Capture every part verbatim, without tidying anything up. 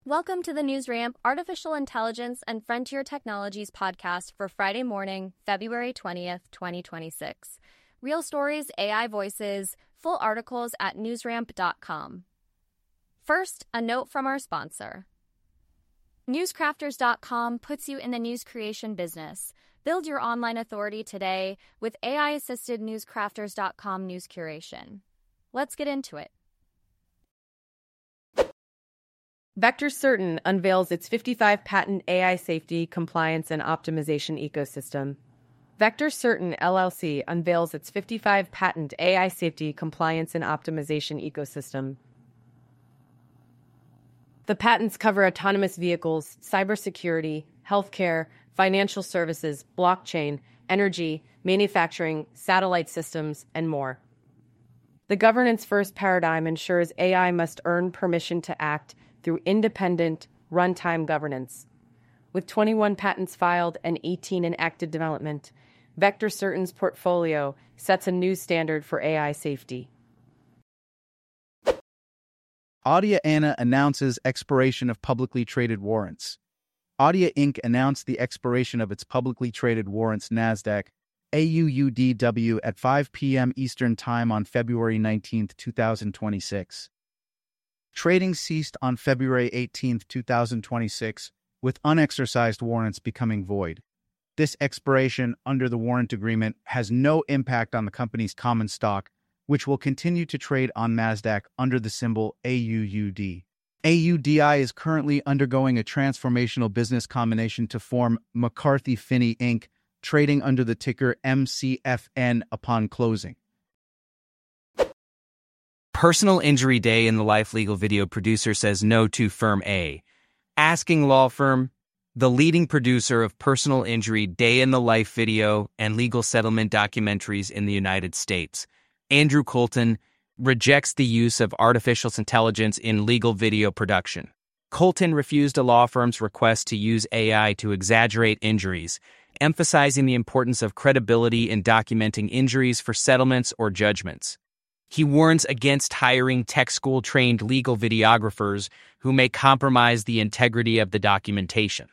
Welcome to the NewsRamp Artificial Intelligence and Frontier Technologies podcast for Friday morning, February twentieth, twenty twenty-six. Real stories, A I voices, full articles at newsramp dot com. First, a note from our sponsor. Newscrafters dot com puts you in the news creation business. Build your online authority today with A I-assisted Newscrafters dot com news curation. Let's get into it. Vector Certain unveils its fifty-five patent A I safety, compliance, and optimization ecosystem. Vector Certain L L C unveils its fifty-five patent A I safety, compliance, and optimization ecosystem. The patents cover autonomous vehicles, cybersecurity, healthcare, financial services, blockchain, energy, manufacturing, satellite systems, and more. The governance-first paradigm ensures A I must earn permission to act through independent, runtime governance. With twenty-one patents filed and eighteen in active development, Vector Certain's portfolio sets a new standard for A I safety. Adeia announces expiration of publicly traded warrants. Adeia Incorporated announced the expiration of its publicly traded warrants NASDAQ A U U D W at five p.m. Eastern Time on February nineteenth, twenty twenty-six. Trading ceased on February eighteenth, twenty twenty-six, with unexercised warrants becoming void. This expiration under the warrant agreement has no impact on the company's common stock, which will continue to trade on NASDAQ under the symbol A U U D. A U D I is currently undergoing a transformational business combination to form McCarthy Finney Incorporated, trading under the ticker M C F N upon closing. Personal Injury Day in the Life legal video producer says no to Firm A. Asking Law Firm, the leading producer of personal injury day in the life video and legal settlement documentaries in the United States, Andrew Colton, rejects the use of artificial intelligence in legal video production. Colton refused a law firm's request to use A I to exaggerate injuries, emphasizing the importance of credibility in documenting injuries for settlements or judgments. He warns against hiring tech school-trained legal videographers who may compromise the integrity of the documentation.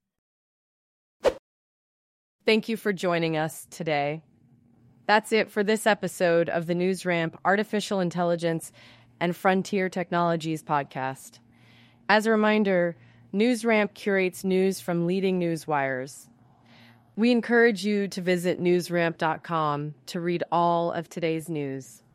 Thank you for joining us today. That's it for this episode of the NewsRamp Artificial Intelligence and Frontier Technologies podcast. As a reminder, NewsRamp curates news from leading news wires. We encourage you to visit newsramp dot com to read all of today's news.